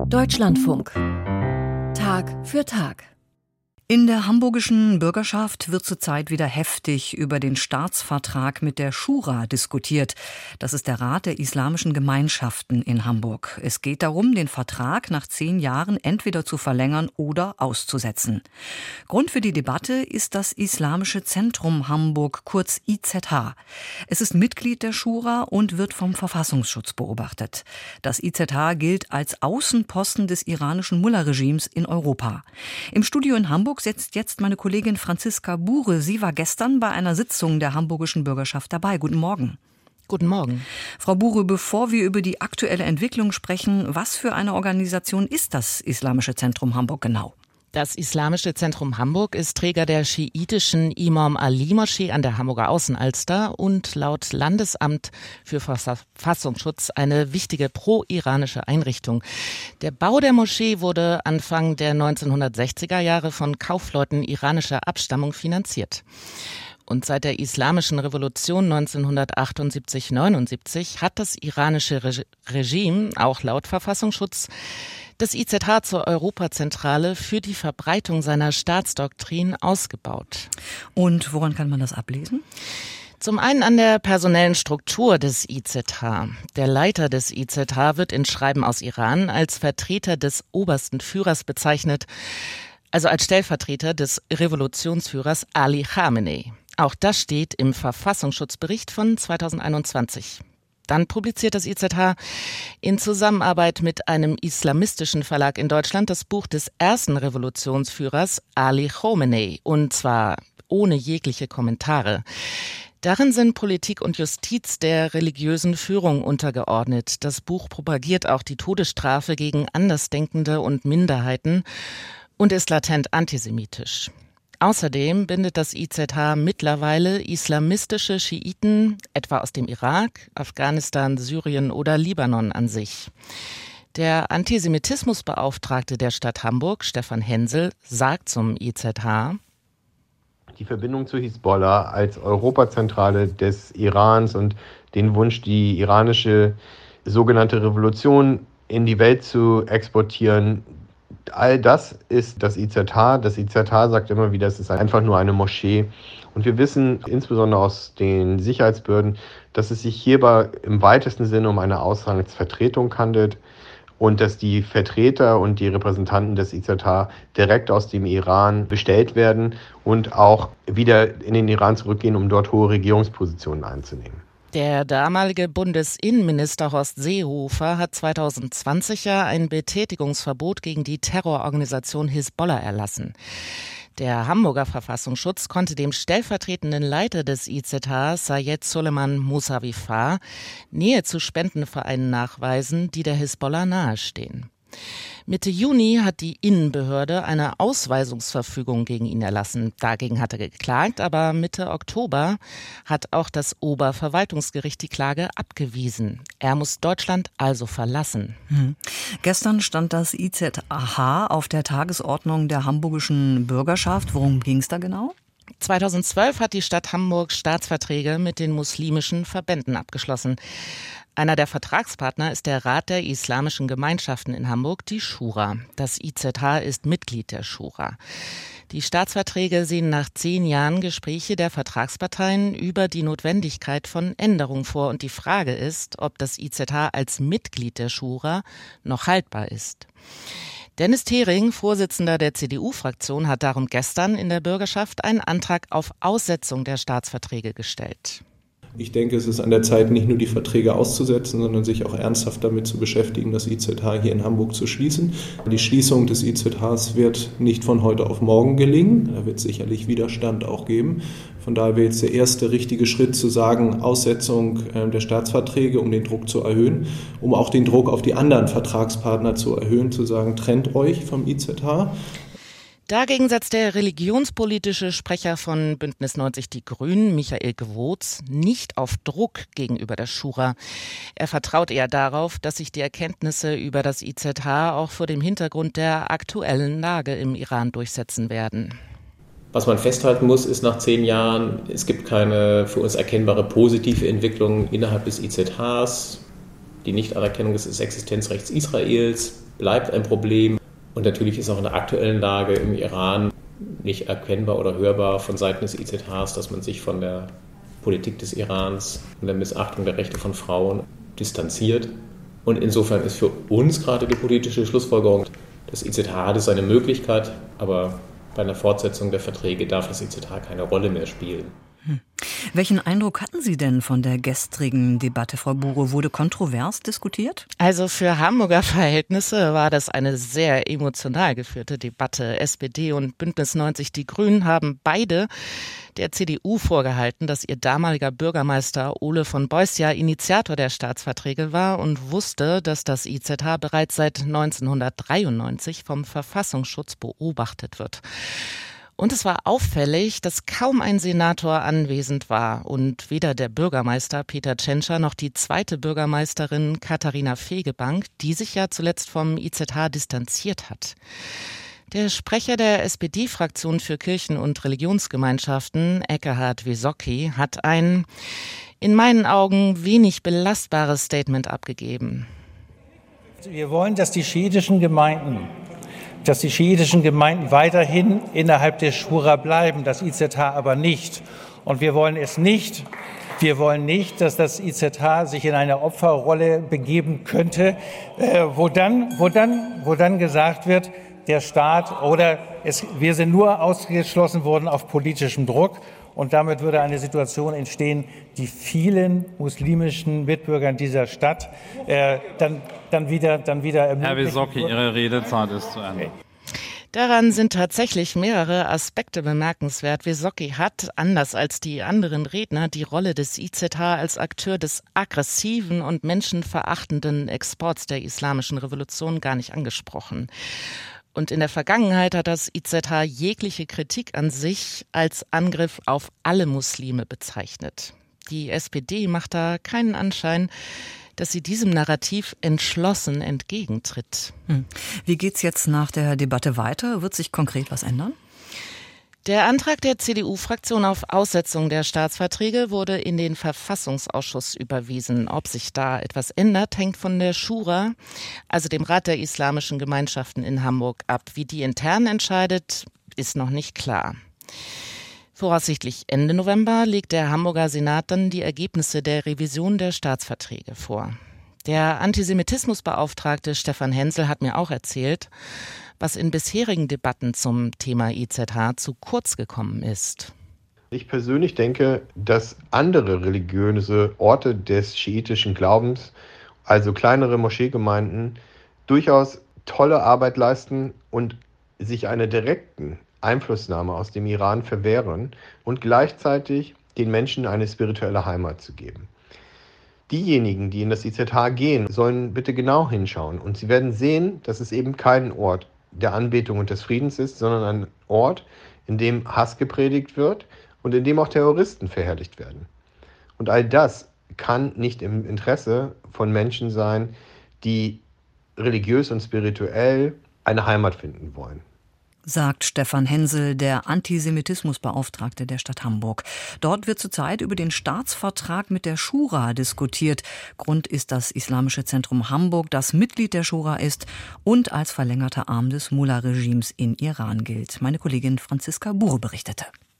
Deutschlandfunk. Tag für Tag. In der hamburgischen Bürgerschaft wird zurzeit wieder heftig über den Staatsvertrag mit der Schura diskutiert. Das ist der Rat der islamischen Gemeinschaften in Hamburg. Es geht darum, den Vertrag nach 10 Jahren entweder zu verlängern oder auszusetzen. Grund für die Debatte ist das Islamische Zentrum Hamburg, kurz IZH. Es ist Mitglied der Schura und wird vom Verfassungsschutz beobachtet. Das IZH gilt als Außenposten des iranischen Mullah-Regimes in Europa. Im Studio in Hamburg setzt jetzt meine Kollegin Franziska Bure. Sie war gestern bei einer Sitzung der hamburgischen Bürgerschaft dabei. Guten Morgen. Guten Morgen. Frau Bure, bevor wir über die aktuelle Entwicklung sprechen, was für eine Organisation ist das Islamische Zentrum Hamburg genau? Das Islamische Zentrum Hamburg ist Träger der schiitischen Imam Ali Moschee an der Hamburger Außenalster und laut Landesamt für Verfassungsschutz eine wichtige pro-iranische Einrichtung. Der Bau der Moschee wurde Anfang der 1960er Jahre von Kaufleuten iranischer Abstammung finanziert. Und seit der Islamischen Revolution 1978-79 hat das iranische Regime, auch laut Verfassungsschutz, das IZH zur Europazentrale für die Verbreitung seiner Staatsdoktrin ausgebaut. Und woran kann man das ablesen? Zum einen an der personellen Struktur des IZH. Der Leiter des IZH wird in Schreiben aus Iran als Vertreter des obersten Führers bezeichnet, also als Stellvertreter des Revolutionsführers Ali Khamenei. Auch das steht im Verfassungsschutzbericht von 2021. Dann publiziert das IZH in Zusammenarbeit mit einem islamistischen Verlag in Deutschland das Buch des ersten Revolutionsführers Ali Khamenei, und zwar ohne jegliche Kommentare. Darin sind Politik und Justiz der religiösen Führung untergeordnet. Das Buch propagiert auch die Todesstrafe gegen Andersdenkende und Minderheiten und ist latent antisemitisch. Außerdem bindet das IZH mittlerweile islamistische Schiiten, etwa aus dem Irak, Afghanistan, Syrien oder Libanon, an sich. Der Antisemitismusbeauftragte der Stadt Hamburg, Stefan Hensel, sagt zum IZH: Die Verbindung zu Hisbollah als Europazentrale des Irans und den Wunsch, die iranische sogenannte Revolution in die Welt zu exportieren, all das ist das IZH. Das IZH sagt immer wieder, es ist einfach nur eine Moschee. Und wir wissen insbesondere aus den Sicherheitsbehörden, dass es sich hierbei im weitesten Sinne um eine Auslandsvertretung handelt und dass die Vertreter und die Repräsentanten des IZH direkt aus dem Iran bestellt werden und auch wieder in den Iran zurückgehen, um dort hohe Regierungspositionen einzunehmen. Der damalige Bundesinnenminister Horst Seehofer hat 2020 ja ein Betätigungsverbot gegen die Terrororganisation Hisbollah erlassen. Der Hamburger Verfassungsschutz konnte dem stellvertretenden Leiter des IZH, Sayed Soleiman Mousavi-Far, Nähe zu Spendenvereinen nachweisen, die der Hisbollah nahestehen. Mitte Juni hat die Innenbehörde eine Ausweisungsverfügung gegen ihn erlassen. Dagegen hat er geklagt, aber Mitte Oktober hat auch das Oberverwaltungsgericht die Klage abgewiesen. Er muss Deutschland also verlassen. Gestern stand das IZH auf der Tagesordnung der hamburgischen Bürgerschaft. Worum ging es da genau? 2012 hat die Stadt Hamburg Staatsverträge mit den muslimischen Verbänden abgeschlossen. Einer der Vertragspartner ist der Rat der islamischen Gemeinschaften in Hamburg, die Schura. Das IZH ist Mitglied der Schura. Die Staatsverträge sehen nach 10 Jahren Gespräche der Vertragsparteien über die Notwendigkeit von Änderungen vor. Und die Frage ist, ob das IZH als Mitglied der Schura noch haltbar ist. Dennis Thering, Vorsitzender der CDU-Fraktion, hat darum gestern in der Bürgerschaft einen Antrag auf Aussetzung der Staatsverträge gestellt. Ich denke, es ist an der Zeit, nicht nur die Verträge auszusetzen, sondern sich auch ernsthaft damit zu beschäftigen, das IZH hier in Hamburg zu schließen. Die Schließung des IZHs wird nicht von heute auf morgen gelingen. Da wird es sicherlich Widerstand auch geben. Von daher wäre jetzt der erste richtige Schritt zu sagen, Aussetzung der Staatsverträge, um den Druck zu erhöhen, um auch den Druck auf die anderen Vertragspartner zu erhöhen, zu sagen, trennt euch vom IZH. Dagegen setzt der religionspolitische Sprecher von Bündnis 90 Die Grünen, Michael Gewotz, nicht auf Druck gegenüber der Schura. Er vertraut eher darauf, dass sich die Erkenntnisse über das IZH auch vor dem Hintergrund der aktuellen Lage im Iran durchsetzen werden. Was man festhalten muss, ist nach 10 Jahren, es gibt keine für uns erkennbare positive Entwicklung innerhalb des IZHs. Die Nichtanerkennung des Existenzrechts Israels bleibt ein Problem. Und natürlich ist auch in der aktuellen Lage im Iran nicht erkennbar oder hörbar von Seiten des IZHs, dass man sich von der Politik des Irans und der Missachtung der Rechte von Frauen distanziert. Und insofern ist für uns gerade die politische Schlussfolgerung, das IZH hat seine Möglichkeit, aber bei einer Fortsetzung der Verträge darf das IZH keine Rolle mehr spielen. Welchen Eindruck hatten Sie denn von der gestrigen Debatte, Frau Bure? Wurde kontrovers diskutiert? Also für Hamburger Verhältnisse war das eine sehr emotional geführte Debatte. SPD und Bündnis 90 Die Grünen haben beide der CDU vorgehalten, dass ihr damaliger Bürgermeister Ole von Beuys ja Initiator der Staatsverträge war und wusste, dass das IZH bereits seit 1993 vom Verfassungsschutz beobachtet wird. Und es war auffällig, dass kaum ein Senator anwesend war und weder der Bürgermeister Peter Tschentscher noch die zweite Bürgermeisterin Katharina Fegebank, die sich ja zuletzt vom IZH distanziert hat. Der Sprecher der SPD-Fraktion für Kirchen- und Religionsgemeinschaften, Ekkehard Wysocki, hat ein in meinen Augen wenig belastbares Statement abgegeben. Wir wollen, dass die schiitischen Gemeinden weiterhin innerhalb der Schura bleiben, das IZH aber nicht. Und wir wollen nicht, dass das IZH sich in eine Opferrolle begeben könnte, wo dann gesagt wird, der Staat wir sind nur ausgeschlossen worden auf politischem Druck. Und damit würde eine Situation entstehen, die vielen muslimischen Mitbürgern dieser Stadt dann wieder ermöglicht. Herr Wysocki, Ihre Redezeit ist zu Ende. Daran sind tatsächlich mehrere Aspekte bemerkenswert. Wysocki hat, anders als die anderen Redner, die Rolle des IZH als Akteur des aggressiven und menschenverachtenden Exports der Islamischen Revolution gar nicht angesprochen. Und in der Vergangenheit hat das IZH jegliche Kritik an sich als Angriff auf alle Muslime bezeichnet. Die SPD macht da keinen Anschein, dass sie diesem Narrativ entschlossen entgegentritt. Wie geht's jetzt nach der Debatte weiter? Wird sich konkret was ändern? Der Antrag der CDU-Fraktion auf Aussetzung der Staatsverträge wurde in den Verfassungsausschuss überwiesen. Ob sich da etwas ändert, hängt von der Schura, also dem Rat der Islamischen Gemeinschaften in Hamburg, ab. Wie die intern entscheidet, ist noch nicht klar. Voraussichtlich Ende November legt der Hamburger Senat dann die Ergebnisse der Revision der Staatsverträge vor. Der Antisemitismusbeauftragte Stefan Hensel hat mir auch erzählt, was in bisherigen Debatten zum Thema IZH zu kurz gekommen ist. Ich persönlich denke, dass andere religiöse Orte des schiitischen Glaubens, also kleinere Moscheegemeinden, durchaus tolle Arbeit leisten und sich einer direkten Einflussnahme aus dem Iran verwehren und gleichzeitig den Menschen eine spirituelle Heimat zu geben. Diejenigen, die in das IZH gehen, sollen bitte genau hinschauen und sie werden sehen, dass es eben kein Ort der Anbetung und des Friedens ist, sondern ein Ort, in dem Hass gepredigt wird und in dem auch Terroristen verherrlicht werden. Und all das kann nicht im Interesse von Menschen sein, die religiös und spirituell eine Heimat finden wollen. Sagt Stefan Hensel, der Antisemitismusbeauftragte der Stadt Hamburg. Dort wird zurzeit über den Staatsvertrag mit der Schura diskutiert. Grund ist das Islamische Zentrum Hamburg, das Mitglied der Schura ist und als verlängerter Arm des Mullah-Regimes in Iran gilt. Meine Kollegin Franziska Bure berichtete.